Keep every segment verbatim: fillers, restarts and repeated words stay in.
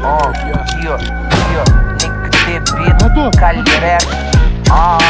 О, йо, йо, нікди біт, калірер. А,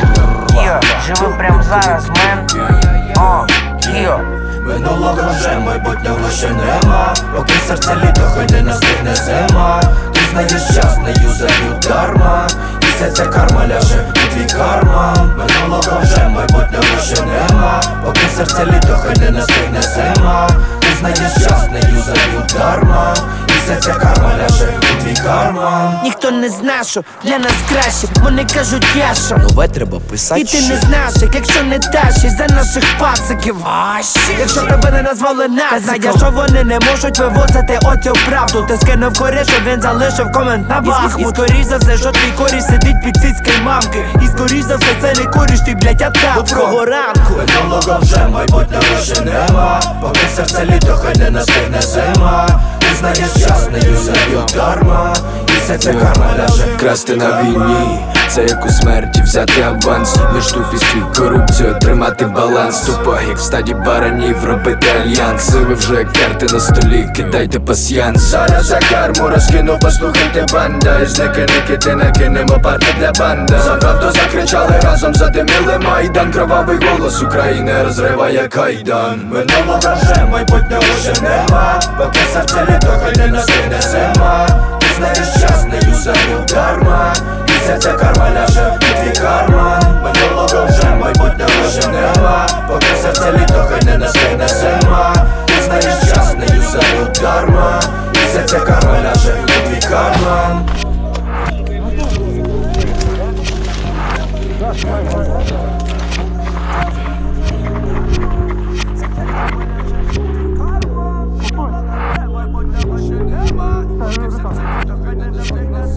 йо, живи прям зараз, мен. О, йо. Минулого вже майбутнього ще нема. Поки серце літо, хай не настигне зима. Ти знаєш час, не юзаю дарма. І вся ця карма ляже у твій карман. Минулого вже майбутнього ще нема. Поки серце літо, хай не настигне зима. Ти знаєш час, не юзаю дарма. І вся ця карма ляже у твій карман. Ніхто не знає, що для нас краще. Вони кажуть, я що Нове треба писати. І ти не знаєш, як якщо не тащиш за наших пациків. Якщо тебе не назвали нас, знаєш, що вони не можуть вивозити оцю правду. Ти скинув корі, що він залишив комент на бахмут. І скоріш за все, що твій коріш сидить під цицькою мамки. І скоріш за все, це не коріш, ти, блядь, атаку. Доброго ранку. Минулого вже майбутнього ще нема. Поки серце літо, хай не настигне зима. Ти знаєш час, не юзаю дарма. І вся ця карма ляже. Красти на війні, це як у смерті взяти аванс. Між тупістю і корупцією тримати баланс. Тупо як в стаді баранів робити альянси. Ви вже карти на столі, кидайте пасьянс. Зараз за карму розкину, послухайте банда. І зники ники ти накинемо парти для банда. За правду закричали, разом задиміли майдан. Кровавий голос України розриває кайдан. Минулого вже майбутнього ще нема. Поки серце літо, хай не настигне зима. Ти знаєш час, не юзаю дарма. І вся ця карма ляже у твій карман. Минулого вже майбутнього ще нема. Поки серце літо, хай не настигне зима. Ти знаєш час, не юзаю дарма. І вся ця карма ляже у твій карман.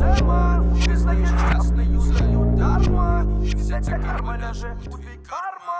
Ця карма ляже у твій карман.